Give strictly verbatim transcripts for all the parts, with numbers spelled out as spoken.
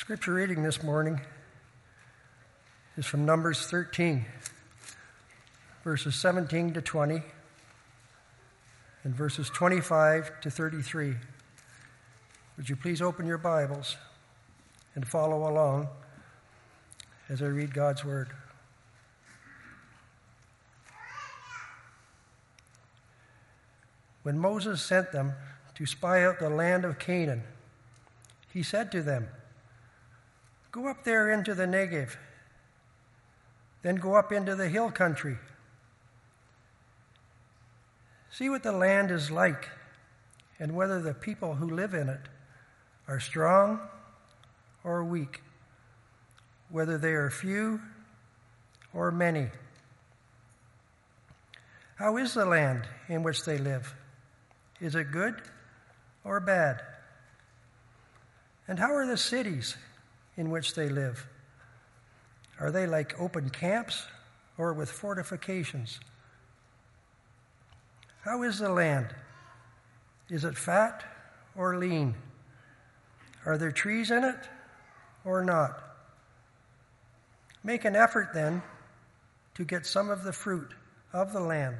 Scripture reading this morning is from Numbers thirteen, verses seventeen to twenty, and verses twenty-five to thirty-three. Would you please open your Bibles and follow along as I read God's Word. When Moses sent them to spy out the land of Canaan, he said to them, "Go up there into the Negev, then go up into the hill country. See what the land is like, and whether the people who live in it are strong or weak, whether they are few or many. How is the land in which they live? Is it good or bad? And how are the cities in which they live? Are they like open camps or with fortifications? How is the land? Is it fat or lean? Are there trees in it or not? Make an effort then to get some of the fruit of the land."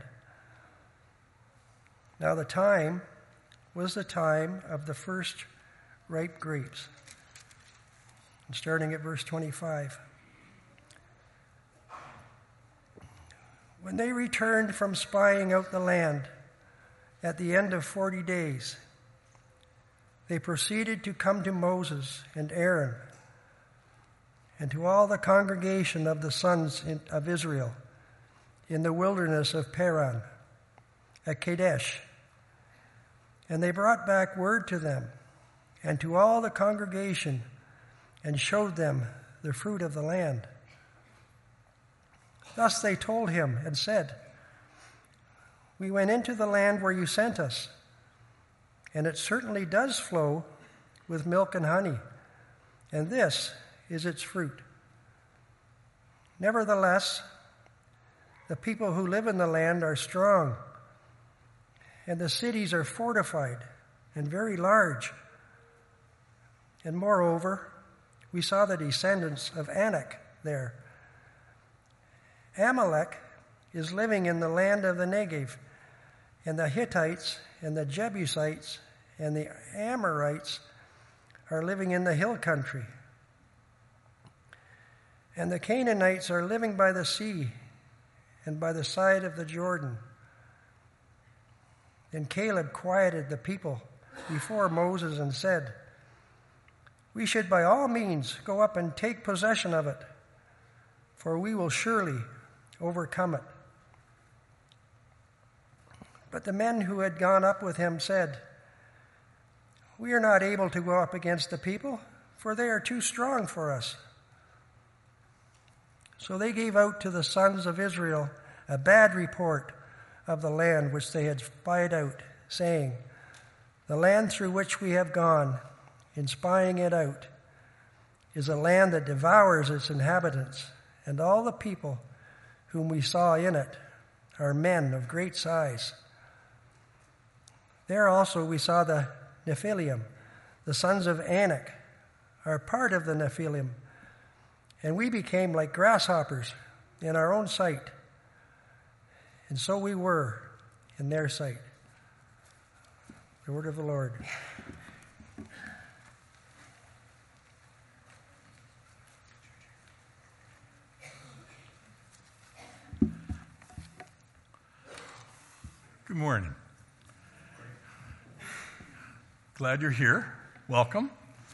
Now the time was the time of the first ripe grapes. And starting at verse twenty-five. When they returned from spying out the land at the end of forty days, they proceeded to come to Moses and Aaron and to all the congregation of the sons of Israel in the wilderness of Paran at Kadesh. And they brought back word to them and to all the congregation and showed them the fruit of the land. Thus they told him and said, "We went into the land where you sent us, and it certainly does flow with milk and honey, and this is its fruit. Nevertheless, the people who live in the land are strong, and the cities are fortified and very large. And moreover, we saw the descendants of Anak there. Amalek is living in the land of the Negev, and the Hittites and the Jebusites and the Amorites are living in the hill country. And the Canaanites are living by the sea and by the side of the Jordan." Then Caleb quieted the people before Moses and said, "We should by all means go up and take possession of it, for we will surely overcome it." But the men who had gone up with him said, "We are not able to go up against the people, for they are too strong for us." So they gave out to the sons of Israel a bad report of the land which they had spied out, saying, "The land through which we have gone, in spying it out, is a land that devours its inhabitants, and all the people whom we saw in it are men of great size. There also we saw the Nephilim, the sons of Anak, are part of the Nephilim, and we became like grasshoppers in our own sight, and so we were in their sight." The word of the Lord. Good morning. Glad you're here. Welcome.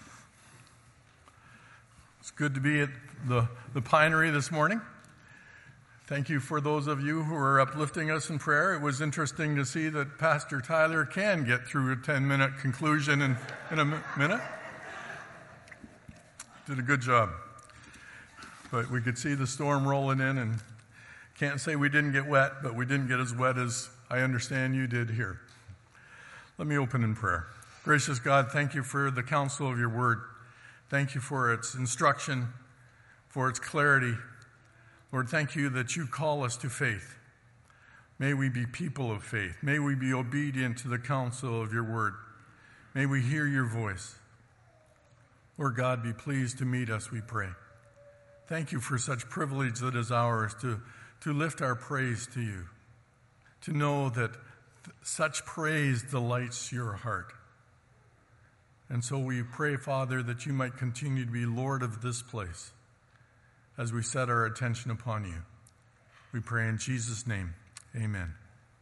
It's good to be at the, the Pinery this morning. Thank you for those of you who are uplifting us in prayer. It was interesting to see that Pastor Tyler can get through a ten-minute conclusion in, in a minute. Did a good job. But we could see the storm rolling in, and can't say we didn't get wet, but we didn't get as wet as I understand you did here. Let me open in prayer. Gracious God, thank you for the counsel of your word. Thank you for its instruction, for its clarity. Lord, thank you that you call us to faith. May we be people of faith. May we be obedient to the counsel of your word. May we hear your voice. Lord God, be pleased to meet us, we pray. Thank you for such privilege that is ours to, to lift our praise to you, to know that th- such praise delights your heart. And so we pray, Father, that you might continue to be Lord of this place as we set our attention upon you. We pray in Jesus' name, amen.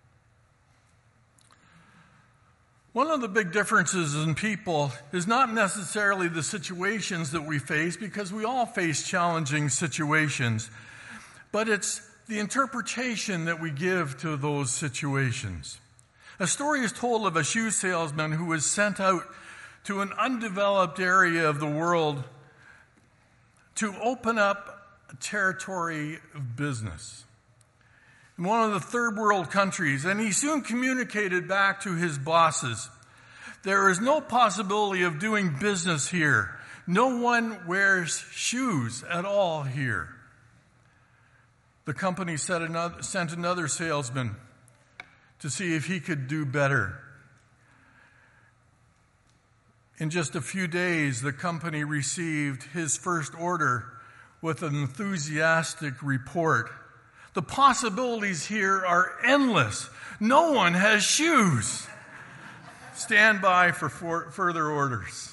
One of the big differences in people is not necessarily the situations that we face, because we all face challenging situations, but it's the interpretation that we give to those situations. A story is told of a shoe salesman who was sent out to an undeveloped area of the world to open up a territory of business in one of the third world countries, and he soon communicated back to his bosses, there is no possibility of doing business here. No one wears shoes at all here. The company sent another, sent another salesman to see if he could do better. In just a few days, the company received his first order with an enthusiastic report. The possibilities here are endless. No one has shoes. Stand by for, for further orders.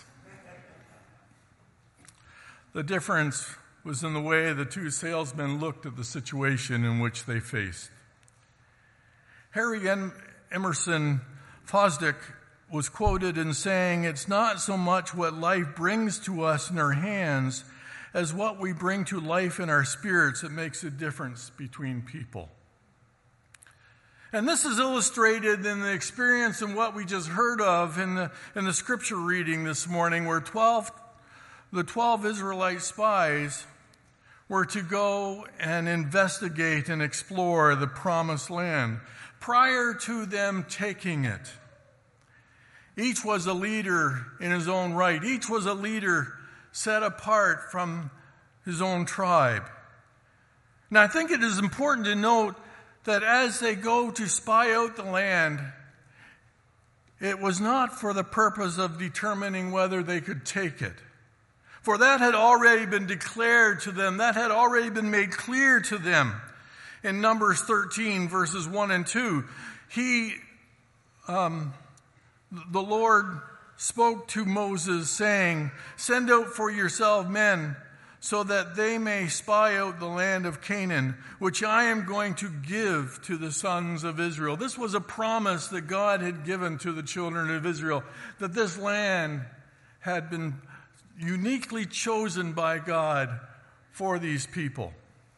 The difference was in the way the two salesmen looked at the situation in which they faced. Harry Emerson Fosdick was quoted in saying, "It's not so much what life brings to us in our hands as what we bring to life in our spirits that makes a difference between people." And this is illustrated in the experience and what we just heard of in the, in the scripture reading this morning, where twelve, the twelve Israelite spies were to go and investigate and explore the promised land prior to them taking it. Each was a leader in his own right. Each was a leader set apart from his own tribe. Now, I think it is important to note that as they go to spy out the land, it was not for the purpose of determining whether they could take it. For that had already been declared to them. That had already been made clear to them. In Numbers thirteen, verses one and two, he, um, the Lord spoke to Moses, saying, "Send out for yourself men, so that they may spy out the land of Canaan, which I am going to give to the sons of Israel." This was a promise that God had given to the children of Israel, that this land had been uniquely chosen by God for these people.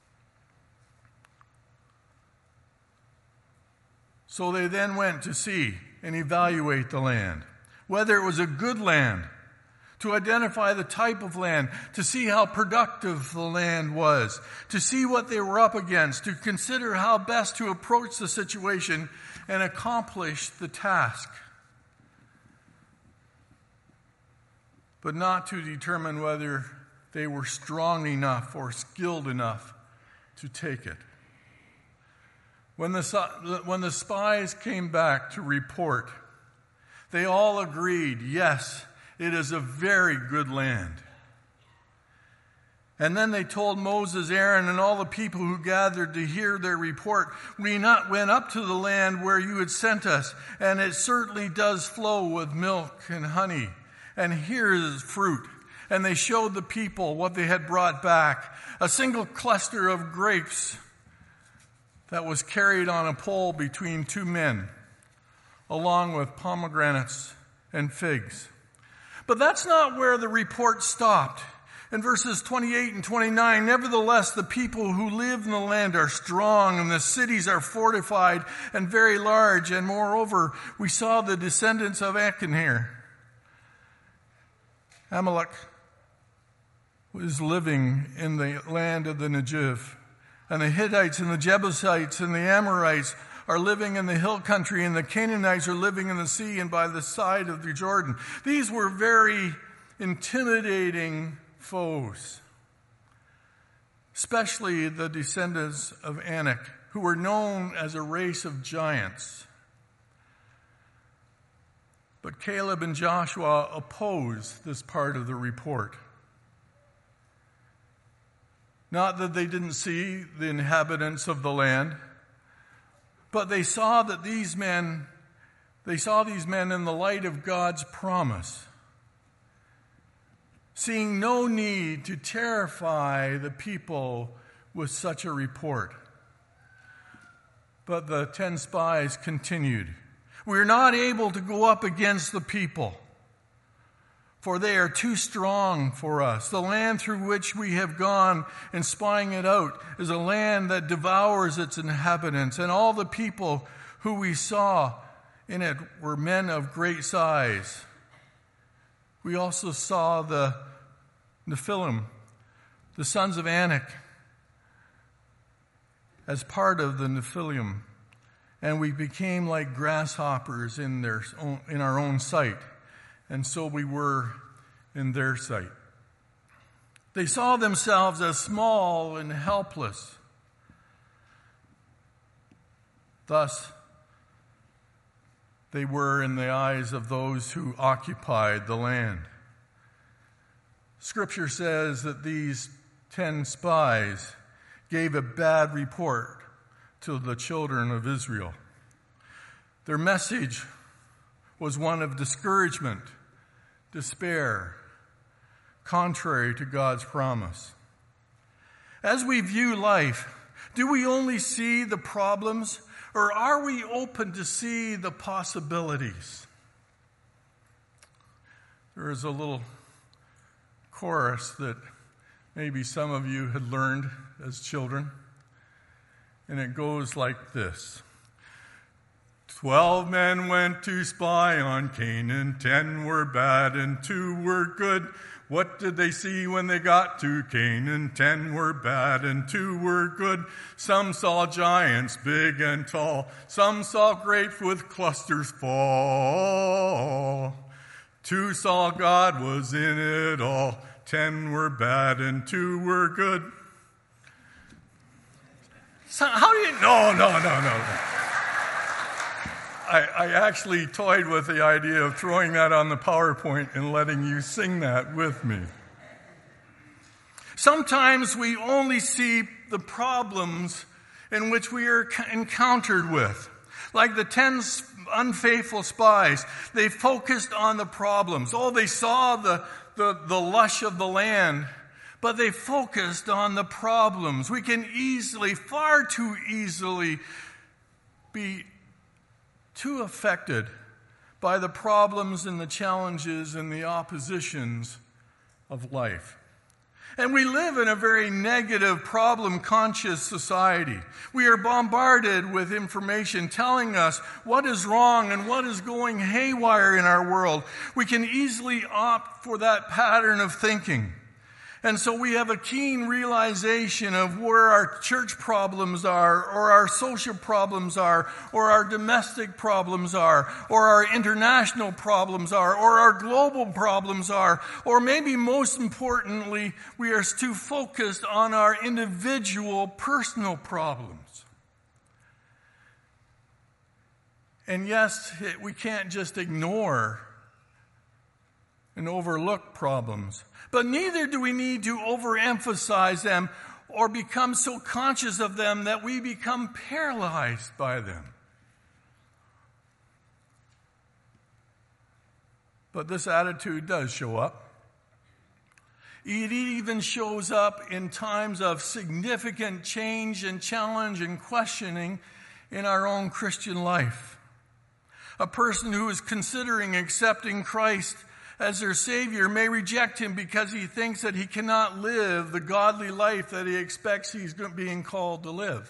So they then went to see and evaluate the land, whether it was a good land, to identify the type of land, to see how productive the land was, to see what they were up against, to consider how best to approach the situation and accomplish the task. But not to determine whether they were strong enough or skilled enough to take it. When the, when the spies came back to report, they all agreed, yes, it is a very good land. And then they told Moses, Aaron, and all the people who gathered to hear their report, "We not went up to the land where you had sent us, and it certainly does flow with milk and honey. And here is fruit." And they showed the people what they had brought back, a single cluster of grapes that was carried on a pole between two men, along with pomegranates and figs. But that's not where the report stopped. In verses twenty-eight and twenty-nine, "Nevertheless, the people who live in the land are strong, and the cities are fortified and very large. And moreover, we saw the descendants of Achan here." Amalek was living in the land of the Negev, and the Hittites and the Jebusites and the Amorites are living in the hill country, and the Canaanites are living in the sea and by the side of the Jordan. These were very intimidating foes, especially the descendants of Anak, who were known as a race of giants. But Caleb and Joshua opposed this part of the report. Not that they didn't see the inhabitants of the land, but they saw that these men, they saw these men in the light of God's promise, seeing no need to terrify the people with such a report. But the ten spies continued. We're not able to go up against the people, for they are too strong for us. The land through which we have gone and spying it out is a land that devours its inhabitants, and all the people who we saw in it were men of great size. We also saw the Nephilim, the sons of Anak, as part of the Nephilim, and we became like grasshoppers in their own, in our own sight, and so we were in their sight. They saw themselves as small and helpless. Thus, they were in the eyes of those who occupied the land. Scripture says that these ten spies gave a bad report to the children of Israel. Their message was one of discouragement, despair, contrary to God's promise. As we view life, do we only see the problems, or are we open to see the possibilities? There is a little chorus that maybe some of you had learned as children, and it goes like this. Twelve men went to spy on Canaan, ten were bad and two were good. What did they see when they got to Canaan? Ten were bad and two were good. Some saw giants big and tall. Some saw grapes with clusters fall. Two saw God was in it all. Ten were bad and two were good. So how do you... No, no, no, no, no. I, I actually toyed with the idea of throwing that on the PowerPoint and letting you sing that with me. Sometimes we only see the problems in which we are encountered with. Like the ten unfaithful spies, they focused on the problems. Oh, they saw the, the, the lush of the land, but they focused on the problems. We can easily, far too easily, be too affected by the problems and the challenges and the oppositions of life. And we live in a very negative, problem-conscious society. We are bombarded with information telling us what is wrong and what is going haywire in our world. We can easily opt for that pattern of thinking. And so we have a keen realization of where our church problems are, or our social problems are, or our domestic problems are, or our international problems are, or our global problems are, or maybe most importantly, we are too focused on our individual personal problems. And yes, we can't just ignore and overlook problems. But neither do we need to overemphasize them or become so conscious of them that we become paralyzed by them. But this attitude does show up. It even shows up in times of significant change and challenge and questioning in our own Christian life. A person who is considering accepting Christ as their Savior may reject Him because he thinks that he cannot live the godly life that he expects he's being called to live.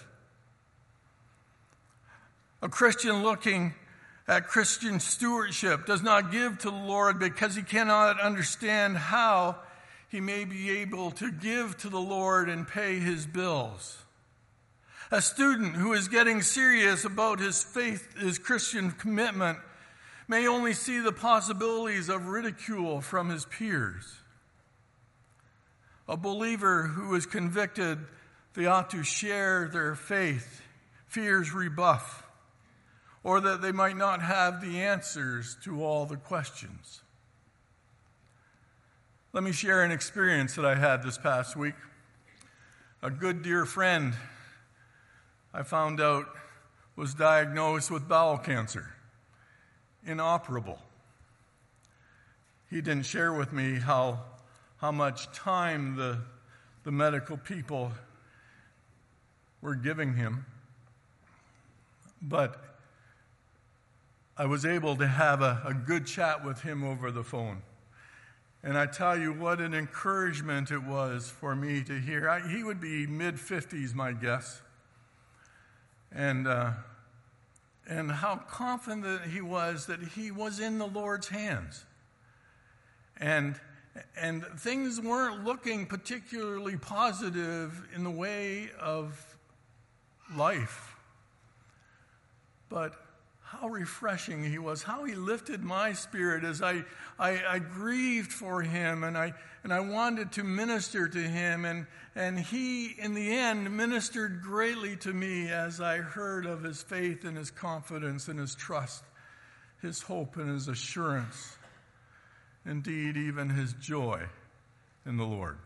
A Christian looking at Christian stewardship does not give to the Lord because he cannot understand how he may be able to give to the Lord and pay his bills. A student who is getting serious about his faith, his Christian commitment, may only see the possibilities of ridicule from his peers. A believer who is convicted they ought to share their faith fears rebuff, or that they might not have the answers to all the questions. Let me share an experience that I had this past week. A good dear friend, I found out, was diagnosed with bowel cancer, inoperable. He didn't share with me how, how much time the, the medical people were giving him, but I was able to have a, a good chat with him over the phone. And I tell you what an encouragement it was for me to hear. I, he would be mid-fifties, my guess. And uh, and how confident he was that he was in the Lord's hands. And and things weren't looking particularly positive in the way of life. But how refreshing he was, how he lifted my spirit as I, I, I grieved for him, and I and I wanted to minister to him, and, and he, in the end, ministered greatly to me as I heard of his faith and his confidence and his trust, his hope and his assurance, indeed, even his joy in the Lord.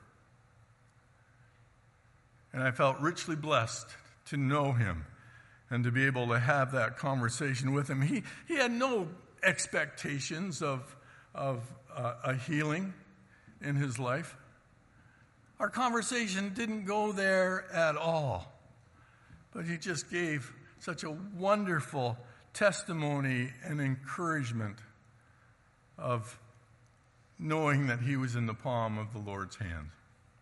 And I felt richly blessed to know him and to be able to have that conversation with him. He he had no expectations of, of uh, a healing in his life. Our conversation didn't go there at all. But he just gave such a wonderful testimony and encouragement of knowing that he was in the palm of the Lord's hand.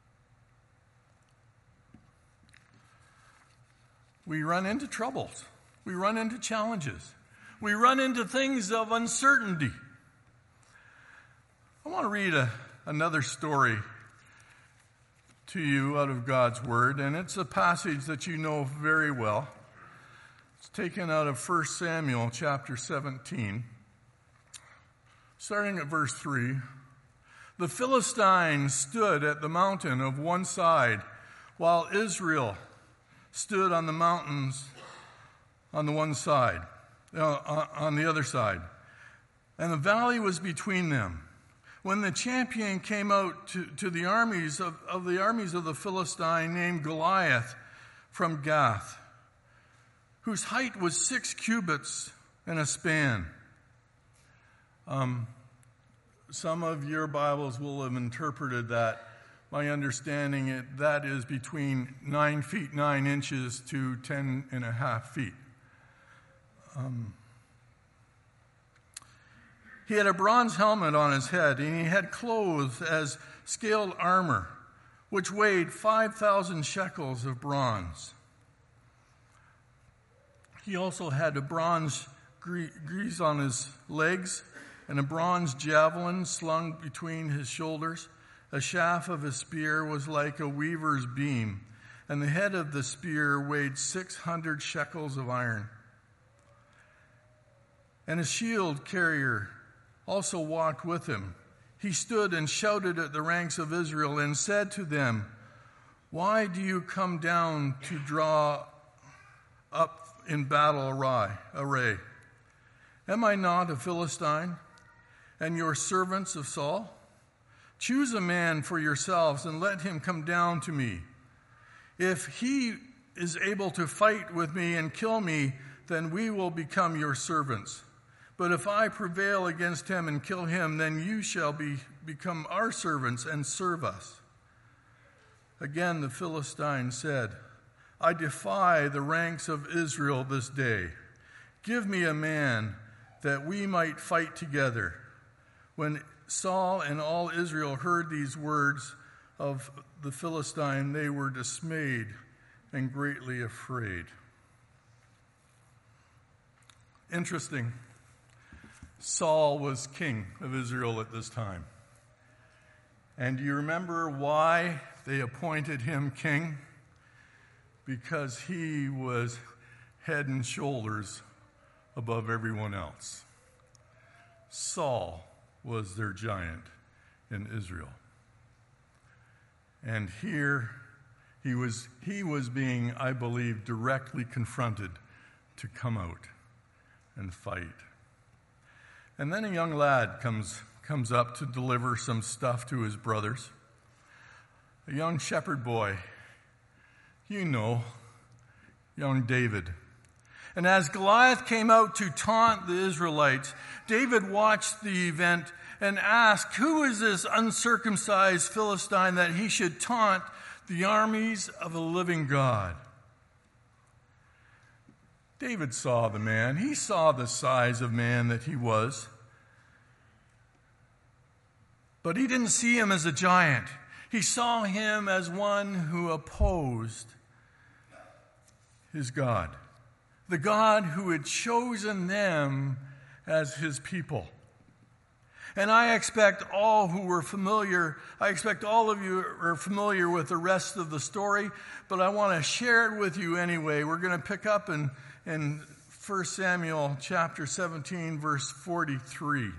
We run into troubles. We run into challenges. We run into things of uncertainty. I want to read a, another story to you out of God's Word, and it's a passage that you know very well. It's taken out of First Samuel chapter seventeen, starting at verse three. The Philistines stood at the mountain of one side, while Israel stood on the mountains on the one side, uh, on the other side. And the valley was between them. When the champion came out to, to the armies of, of the armies of the Philistine named Goliath from Gath, whose height was six cubits and a span. Um, some of your Bibles will have interpreted that. My understanding it that is between nine feet nine inches to ten and a half feet. Um, he had a bronze helmet on his head, and he had clothes as scaled armor, which weighed five thousand shekels of bronze. He also had a bronze greaves on his legs, and a bronze javelin slung between his shoulders. A shaft of his spear was like a weaver's beam, and the head of the spear weighed six hundred shekels of iron. And a shield carrier also walked with him. He stood and shouted at the ranks of Israel and said to them, "Why do you come down to draw up in battle array? Am I not a Philistine, and your servants of Saul? Choose a man for yourselves and let him come down to me. If he is able to fight with me and kill me, then we will become your servants. But if I prevail against him and kill him, then you shall be, become our servants and serve us." Again the Philistine said, "I defy the ranks of Israel this day. Give me a man that we might fight together." When Saul and all Israel heard these words of the Philistine, they were dismayed and greatly afraid. Interesting. Saul was king of Israel at this time. And do you remember why they appointed him king? Because he was head and shoulders above everyone else. Saul was their giant in Israel. And here he was, he was being, I believe, directly confronted to come out and fight. And then a young lad comes, comes up to deliver some stuff to his brothers. A young shepherd boy, you know, young David. And as Goliath came out to taunt the Israelites, David watched the event and asked, who is this uncircumcised Philistine that he should taunt the armies of the living God? David saw the man. He saw the size of man that he was. But he didn't see him as a giant. He saw him as one who opposed his God, the God who had chosen them as his people. And I expect all who were familiar, I expect all of you are familiar with the rest of the story, but I want to share it with you anyway. We're going to pick up in, in First Samuel chapter seventeen, verse forty-three.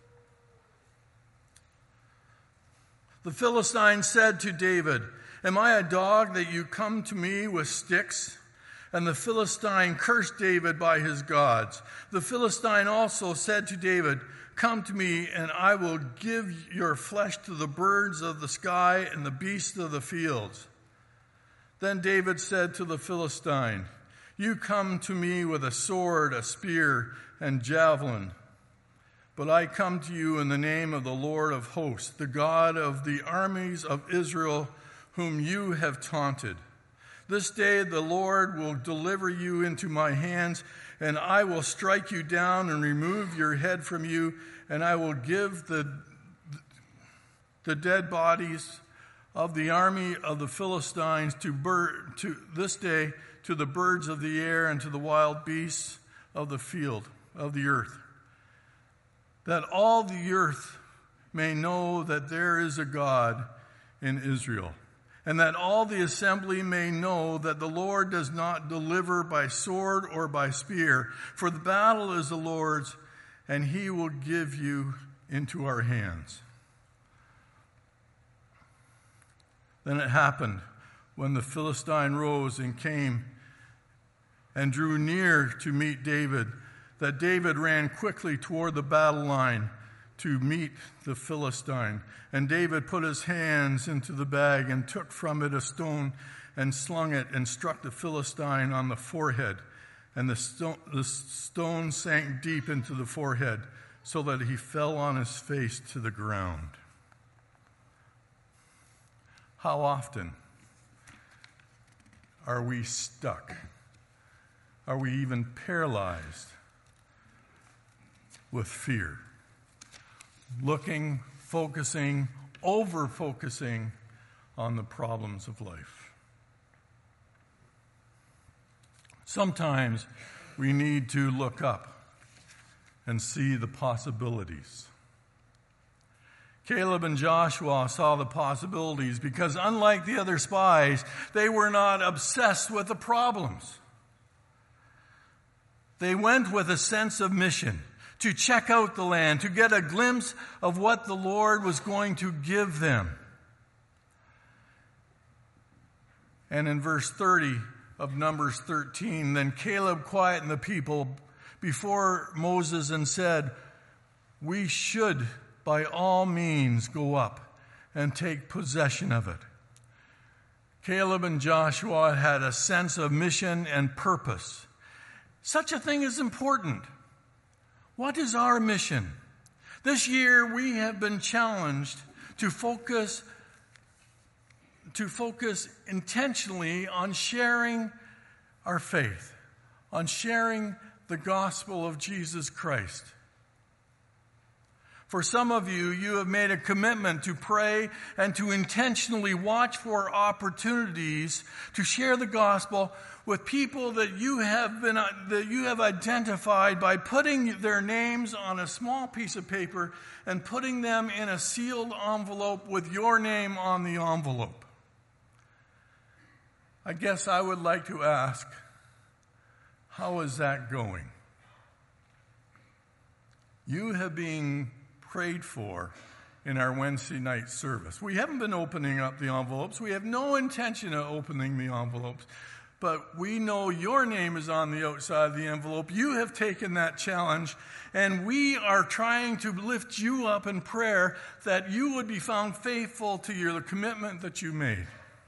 The Philistine said to David, am I a dog that you come to me with sticks? And the Philistine cursed David by his gods. The Philistine also said to David, come to me, and I will give your flesh to the birds of the sky and the beasts of the fields. Then David said to the Philistine, you come to me with a sword, a spear, and javelin. But I come to you in the name of the Lord of hosts, the God of the armies of Israel, whom you have taunted. This day the Lord will deliver you into my hands, and I will strike you down and remove your head from you, and I will give the, the dead bodies of the army of the Philistines to, bird, to this day to the birds of the air and to the wild beasts of the field, of the earth, that all the earth may know that there is a God in Israel, and that all the assembly may know that the Lord does not deliver by sword or by spear, for the battle is the Lord's, and he will give you into our hands. Then it happened, when the Philistine rose and came and drew near to meet David, that David ran quickly toward the battle line to meet the Philistine. And David put his hands into the bag and took from it a stone and slung it and struck the Philistine on the forehead. And the stone, the stone sank deep into the forehead so that he fell on his face to the ground. How often are we stuck? Are we even paralyzed with fear? Looking, focusing, over-focusing on the problems of life. Sometimes we need to look up and see the possibilities. Caleb and Joshua saw the possibilities because, unlike the other spies, they were not obsessed with the problems. They went with a sense of mission, to check out the land, to get a glimpse of what the Lord was going to give them. And in verse thirty of Numbers thirteen, then Caleb quietened the people before Moses and said, we should by all means go up and take possession of it. Caleb and Joshua had a sense of mission and purpose. Such a thing is important. What is our mission? This year we have been challenged to focus to focus intentionally on sharing our faith, on sharing the gospel of Jesus Christ. For some of you, you have made a commitment to pray and to intentionally watch for opportunities to share the gospel with people that you have been that you have identified by putting their names on a small piece of paper and putting them in a sealed envelope with your name on the envelope. I guess I would like to ask, how is that going? You have been prayed for in our Wednesday night service. We haven't been opening up the envelopes. We have no intention of opening the envelopes. but we know your name is on the outside of the envelope. You have taken that challenge, and we are trying to lift you up in prayer that you would be found faithful to your commitment that you made.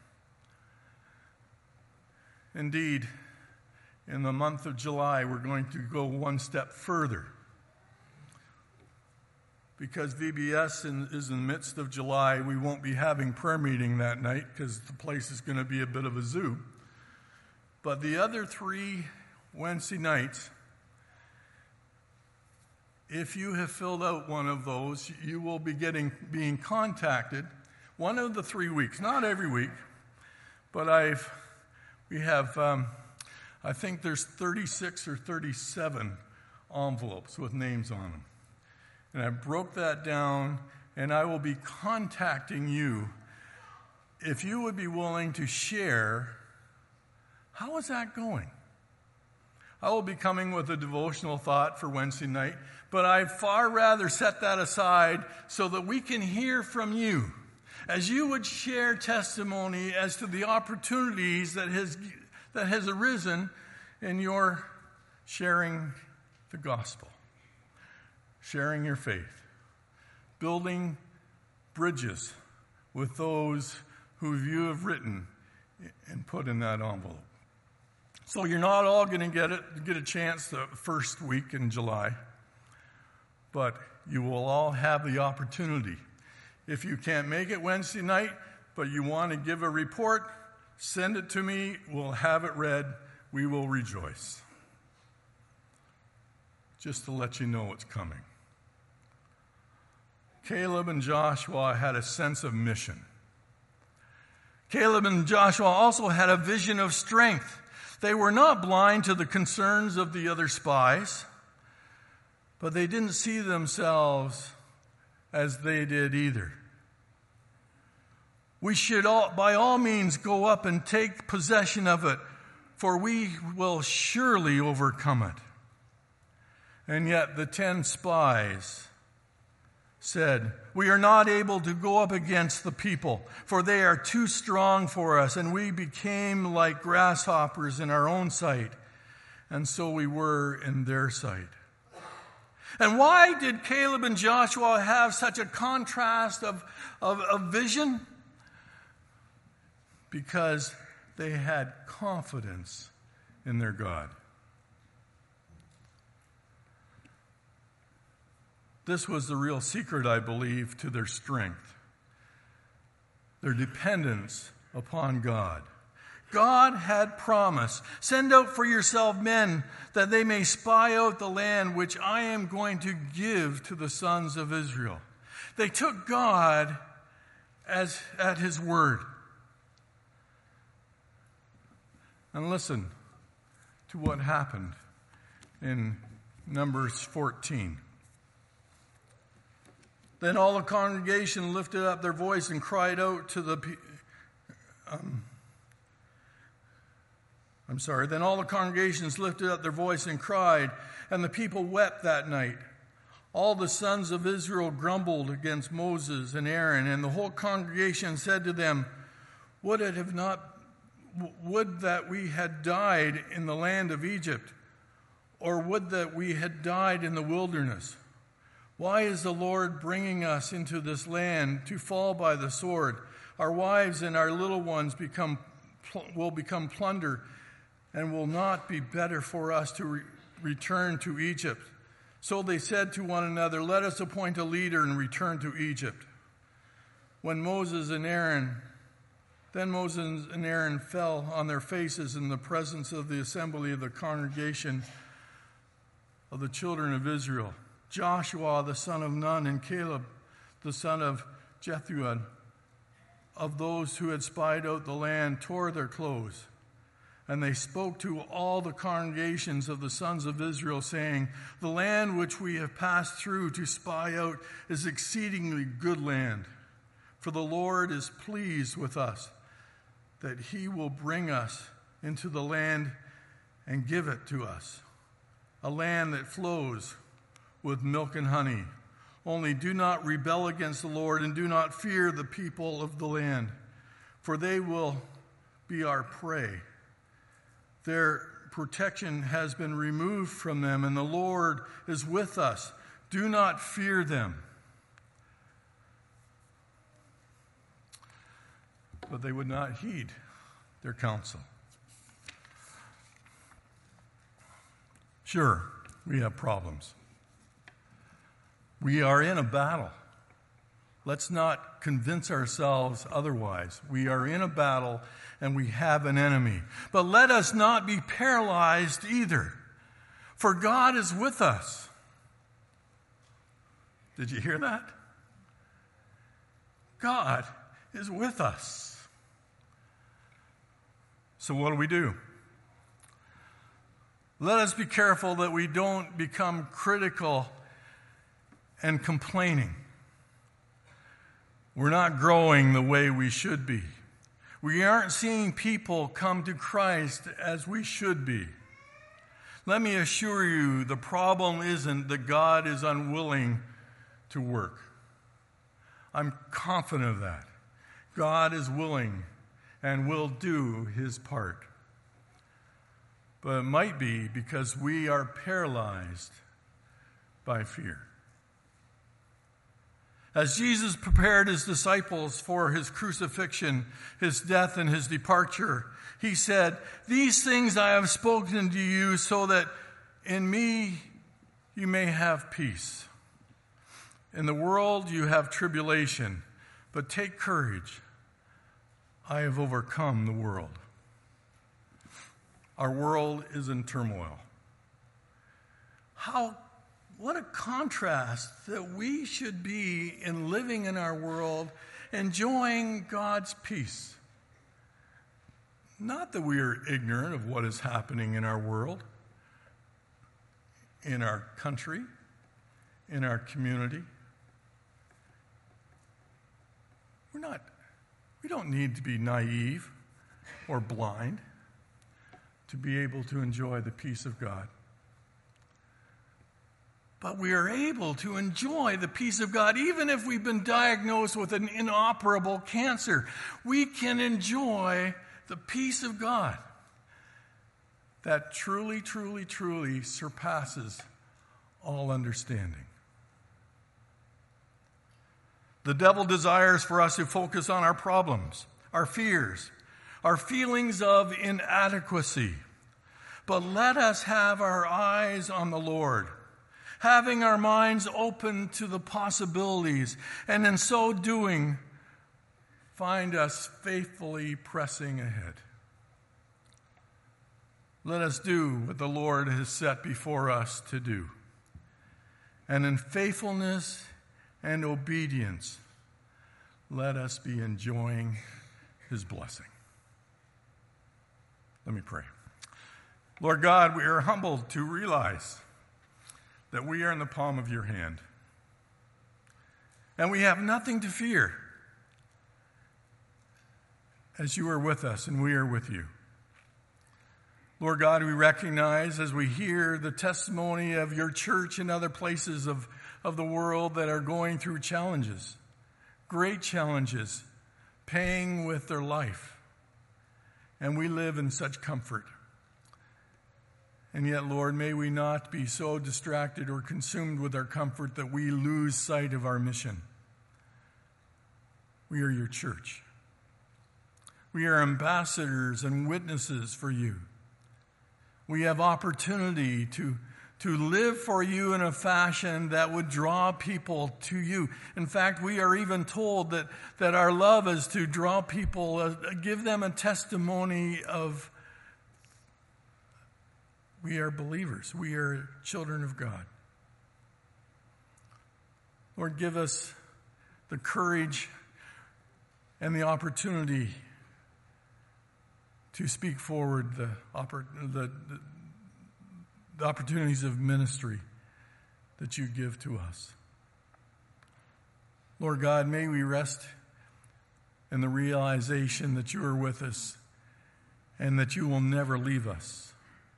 Indeed, in the month of July, we're going to go one step further. Because V B S in, is in the midst of July, we won't be having prayer meeting that night because the place is going to be a bit of a zoo. But the other three Wednesday nights, if you have filled out one of those, you will be getting being contacted one of the three weeks, not every week, but I've we have um, I think there's thirty-six or thirty-seven envelopes with names on them. And I broke that down, and I will be contacting you if you would be willing to share. How is that going? I will be coming with a devotional thought for Wednesday night, but I'd far rather set that aside so that we can hear from you as you would share testimony as to the opportunities that has, that has arisen in your sharing the gospel. Sharing your faith, building bridges with those who you have written and put in that envelope. So you're not all going to get it, get a chance the first week in July, but you will all have the opportunity. If you can't make it Wednesday night, but you want to give a report, send it to me. We'll have it read. We will rejoice. Just to let you know what's coming. Caleb and Joshua had a sense of mission. Caleb and Joshua also had a vision of strength. They were not blind to the concerns of the other spies, but they didn't see themselves as they did either. We should all, by all means go up and take possession of it, for we will surely overcome it. And yet the ten spies said, we are not able to go up against the people, for they are too strong for us, and we became like grasshoppers in our own sight, and so we were in their sight. And why did Caleb and Joshua have such a contrast of, of, of vision? Because they had confidence in their God. This was the real secret, I believe, to their strength. Their dependence upon God. God had promised, send out for yourself men that they may spy out the land which I am going to give to the sons of Israel. They took God as at his word. And listen to what happened in Numbers fourteen. Then all the congregation lifted up their voice and cried out to the um, I'm sorry. Then all the congregations lifted up their voice and cried, and the people wept that night. All the sons of Israel grumbled against Moses and Aaron, and the whole congregation said to them, Would it have not would that we had died in the land of Egypt, or would that we had died in the wilderness? Why is the Lord bringing us into this land to fall by the sword? Our wives and our little ones become will become plunder, and will not be better for us to re- return to Egypt. So they said to one another, Let us appoint a leader and return to Egypt. When Moses and Aaron, then Moses and Aaron fell on their faces in the presence of the assembly of the congregation of the children of Israel. Joshua the son of Nun and Caleb the son of Jephunneh, of those who had spied out the land, tore their clothes. And they spoke to all the congregations of the sons of Israel, saying, The land which we have passed through to spy out is exceedingly good land. For the Lord is pleased with us, that he will bring us into the land and give it to us, a land that flows with milk and honey. Only do not rebel against the Lord, and do not fear the people of the land, for they will be our prey, Their protection has been removed from them, and the Lord is with us. Do not fear them. But they would not heed their counsel. Sure, we have problems. We are in a battle. Let's not convince ourselves otherwise. We are in a battle and we have an enemy. But let us not be paralyzed either, for God is with us. Did you hear that? God is with us. So what do we do? Let us be careful that we don't become critical and complaining. We're not growing the way we should be. We aren't seeing people come to Christ as we should be. Let me assure you, the problem isn't that God is unwilling to work. I'm confident of that. God is willing and will do his part. But it might be because we are paralyzed by fear. As Jesus prepared his disciples for his crucifixion, his death, and his departure, he said, "These things I have spoken to you so that in me you may have peace. In the world you have tribulation, but take courage. I have overcome the world." Our world is in turmoil. How, what a contrast that we should be in living in our world, enjoying God's peace. Not that we are ignorant of what is happening in our world, in our country, in our community. We're not, we don't need to be naive or blind to be able to enjoy the peace of God. But we are able to enjoy the peace of God even if we've been diagnosed with an inoperable cancer. We can enjoy the peace of God that truly, truly, truly surpasses all understanding. The devil desires for us to focus on our problems, our fears, our feelings of inadequacy. But let us have our eyes on the Lord, having our minds open to the possibilities, and in so doing, find us faithfully pressing ahead. Let us do what the Lord has set before us to do. And in faithfulness and obedience, let us be enjoying his blessing. Let me pray. Lord God, we are humbled to realize that we are in the palm of your hand. And we have nothing to fear as you are with us and we are with you. Lord God, we recognize as we hear the testimony of your church and other places of, of the world that are going through challenges, great challenges, paying with their life. And we live in such comfort. And yet, Lord, may we not be so distracted or consumed with our comfort that we lose sight of our mission. We are your church. We are ambassadors and witnesses for you. We have opportunity to, to live for you in a fashion that would draw people to you. In fact, we are even told that, that our love is to draw people, uh, give them a testimony of we are believers. We are children of God. Lord, give us the courage and the opportunity to speak forward the, oppor- the, the, the opportunities of ministry that you give to us. Lord God, may we rest in the realization that you are with us and that you will never leave us.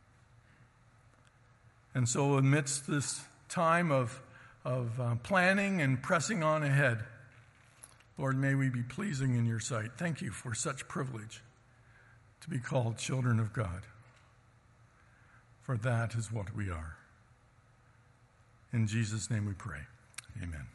And so amidst this time of, of uh, planning and pressing on ahead, Lord, may we be pleasing in your sight. Thank you for such privilege to be called children of God. for that is what we are. In Jesus' name we pray. Amen.